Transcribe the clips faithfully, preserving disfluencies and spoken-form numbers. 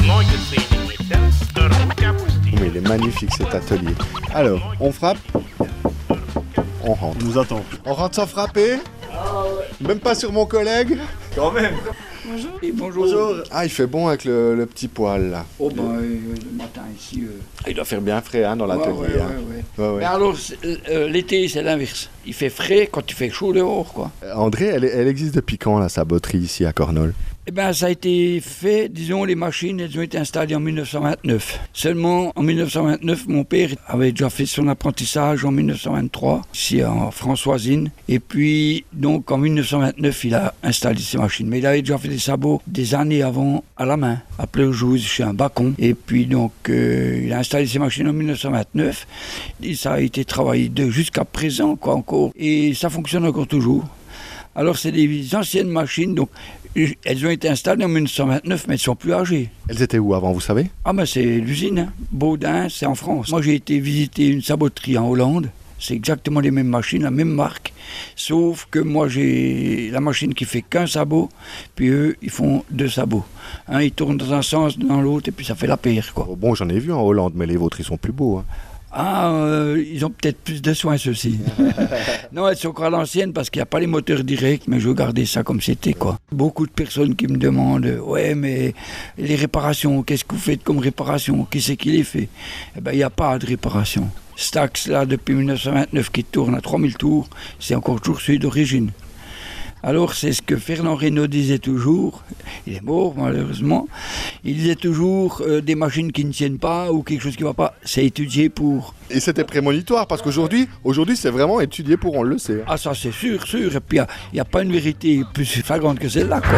Mais il est magnifique cet atelier. Alors, on frappe. On rentre. On nous attend. On rentre sans frapper. Même pas sur mon collègue. Quand même. Bonjour. Et bonjour. Bonjour. Ah, il fait bon avec le, le petit poêle là. Oh ben, euh, le matin ici... Euh... Il doit faire bien frais hein, dans l'atelier. Ouais, ouais, hein. ouais, ouais. Ouais, ouais. Mais alors, euh, l'été, c'est l'inverse. Il fait frais quand il fait chaud dehors, quoi. Euh, André, elle, elle existe depuis quand la saboterie ici à Cornol? Eh bien, ça a été fait, disons, les machines, elles ont été installées en mille neuf cent vingt-neuf. Seulement, en mille neuf cent vingt-neuf, mon père avait déjà fait son apprentissage en mille neuf cent vingt-trois, ici en Françoisine. Et puis, donc, en mille neuf cent vingt-neuf, il a installé ces machines. Mais il avait déjà fait des sabots des années avant, à la main, à Pleujouz, chez un bacon. Et puis, donc, euh, il a installé ces machines en mille neuf cent vingt-neuf. Et ça a été travaillé de jusqu'à présent, quoi, encore. Et ça fonctionne encore toujours. Alors, c'est des anciennes machines, donc... Elles ont été installées en mille neuf cent vingt-neuf, mais elles ne sont plus âgées. Elles étaient où avant, vous savez? Ah ben c'est l'usine, hein. Baudin, c'est en France. Moi j'ai été visiter une saboterie en Hollande. C'est exactement les mêmes machines, la même marque. Sauf que moi j'ai la machine qui fait qu'un sabot, puis eux ils font deux sabots. Un il tourne dans un sens, dans l'autre, et puis ça fait la paire, quoi. Oh, bon, j'en ai vu en Hollande, mais les vôtres ils sont plus beaux. Hein. Ah, euh, ils ont peut-être plus de soins, ceux-ci. Non, elles sont encore à l'ancienne parce qu'il n'y a pas les moteurs directs, mais je veux garder ça comme c'était, quoi. Beaucoup de personnes qui me demandent « Ouais, mais les réparations, qu'est-ce que vous faites comme réparation? Qui c'est qui les fait ?» Eh bien, il n'y a pas de réparation. Stax, là, depuis mille neuf cent vingt-neuf, qui tourne à trois mille tours, c'est encore toujours celui d'origine. Alors, c'est ce que Fernand Reynaud disait toujours, il est mort malheureusement, il disait toujours euh, des machines qui ne tiennent pas ou quelque chose qui ne va pas, c'est étudié pour. Et c'était prémonitoire, parce qu'aujourd'hui, aujourd'hui, c'est vraiment étudié pour, on le sait. Ah ça c'est sûr, sûr, et puis il n'y a, a pas une vérité plus flagrante que celle-là, quoi.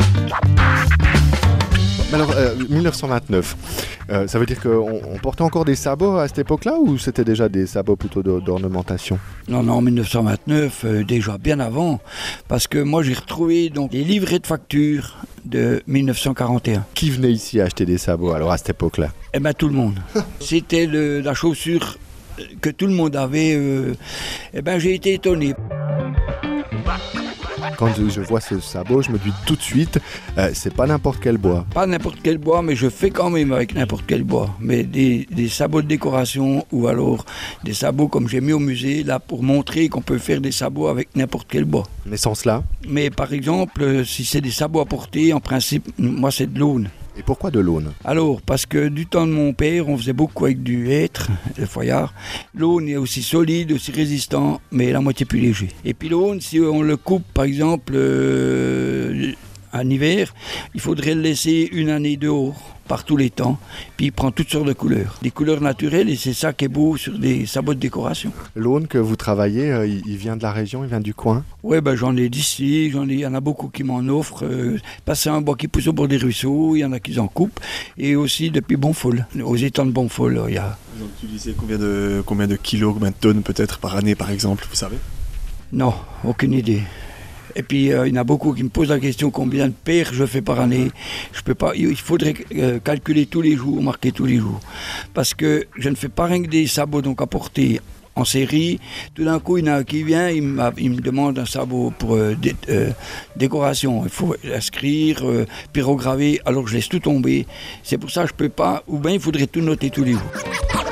Mais alors, euh, mille neuf cent vingt-neuf, euh, ça veut dire qu'on on portait encore des sabots à cette époque-là ou c'était déjà des sabots plutôt de, d'ornementation? Non, non, en mille neuf cent vingt-neuf, euh, déjà bien avant, parce que moi j'ai retrouvé donc, les livrets de factures de mille neuf cent quarante et un. Qui venait ici acheter des sabots alors à cette époque-là? Eh bien tout le monde. C'était le, la chaussure que tout le monde avait. Euh, eh bien j'ai été étonné. Quand je vois ce sabot, je me dis tout de suite, euh, c'est pas n'importe quel bois. Pas n'importe quel bois, mais je fais quand même avec n'importe quel bois. Mais des, des sabots de décoration ou alors des sabots comme j'ai mis au musée, là, pour montrer qu'on peut faire des sabots avec n'importe quel bois. Mais sans cela? Mais par exemple, si c'est des sabots à porter, en principe, moi c'est de l'aune. Et pourquoi de l'aune? Alors, parce que du temps de mon père, on faisait beaucoup avec du hêtre, le foillard. L'aune est aussi solide, aussi résistant, mais la moitié plus léger. Et puis l'aune, si on le coupe, par exemple, euh, en hiver, il faudrait le laisser une année dehors, par tous les temps, puis il prend toutes sortes de couleurs. Des couleurs naturelles, et c'est ça qui est beau sur des sabots de décoration. L'aune que vous travaillez, euh, il vient de la région, il vient du coin? Oui, ben, j'en ai d'ici, j'en ai, il y en a beaucoup qui m'en offrent. Euh, parce que c'est un bois qui pousse au bord des ruisseaux, il y en a qui en coupent. Et aussi depuis Bonfol, aux étangs de Bonfol, il y a... Ils ont utilisé combien de, combien de kilos, combien de tonnes peut-être par année par exemple, vous savez? Non, aucune idée. Et puis euh, il y en a beaucoup qui me posent la question combien de paires je fais par année. Je peux pas, il faudrait euh, calculer tous les jours, marquer tous les jours. Parce que je ne fais pas rien que des sabots donc à porter en série. Tout d'un coup, il y en a un qui vient, il, il me demande un sabot pour euh, dé, euh, décoration. Il faut inscrire, euh, pyrograver, alors je laisse tout tomber. C'est pour ça que je peux pas, ou bien il faudrait tout noter tous les jours.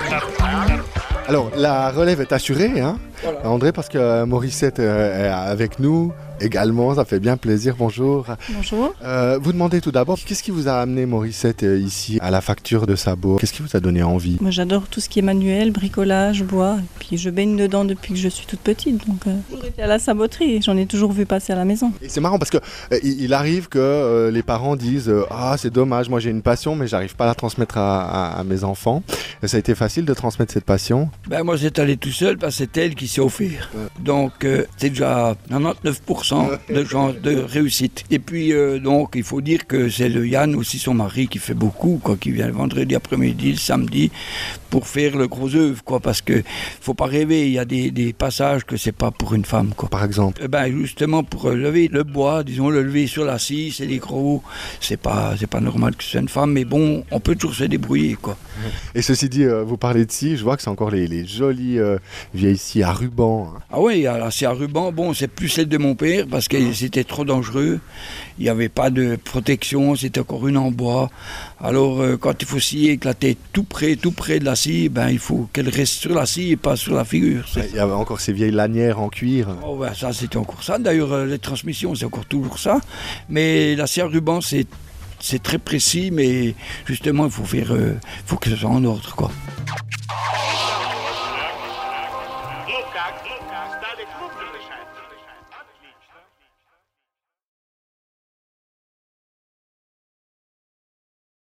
Alors, la relève est assurée, hein, voilà. André, parce que Morissette est avec nous également, ça fait bien plaisir. Bonjour. Bonjour. Euh, vous demandez tout d'abord, qu'est-ce qui vous a amené, Morissette, ici, à la facture de sabots? Qu'est-ce qui vous a donné envie? Moi, j'adore tout ce qui est manuel, bricolage, bois. Et puis, je baigne dedans depuis que je suis toute petite. Donc, euh, j'ai toujours été à la saboterie. J'en ai toujours vu passer à la maison. Et c'est marrant parce que euh, il arrive que euh, les parents disent euh, ah, c'est dommage, moi j'ai une passion, mais j'arrive pas à la transmettre à, à, à mes enfants. Et ça a été facile de transmettre cette passion? Ben, moi, c'est allé tout seul parce que c'est elle qui s'est offert. Ouais. Donc, euh, c'est déjà quatre-vingt-dix-neuf pour cent de chance de réussite. Et puis, euh, donc, il faut dire que c'est le Yann, aussi son mari, qui fait beaucoup, quoi, qui vient le vendredi après-midi, le samedi, pour faire le gros œuvre, quoi, parce que faut pas rêver, il y a des, des passages que c'est pas pour une femme, quoi. Par exemple? Eh ben, justement, pour lever le bois, disons, le lever sur la scie, c'est des gros, c'est pas, c'est pas normal que ce soit une femme, mais bon, on peut toujours se débrouiller, quoi. Et ceci dit, euh, vous parlez de scie, je vois que c'est encore les, les jolies euh, vieilles scies à ruban. Hein. Ah oui, la scie à ruban, bon, c'est plus celle de mon père parce que c'était trop dangereux. Il n'y avait pas de protection, c'était encore une en bois. Alors, euh, quand il faut scier avec la tête tout près, tout près de la scie, ben, il faut qu'elle reste sur la scie et pas sur la figure. C'est... Il y avait encore ces vieilles lanières en cuir. Oh, ben, ça, c'était encore ça. D'ailleurs, euh, les transmissions, c'est encore toujours ça. Mais la scie à ruban, c'est, c'est très précis, mais justement, il faut faire, euh, faut que ce soit en ordre, quoi. Lucas, Lucas, dale club de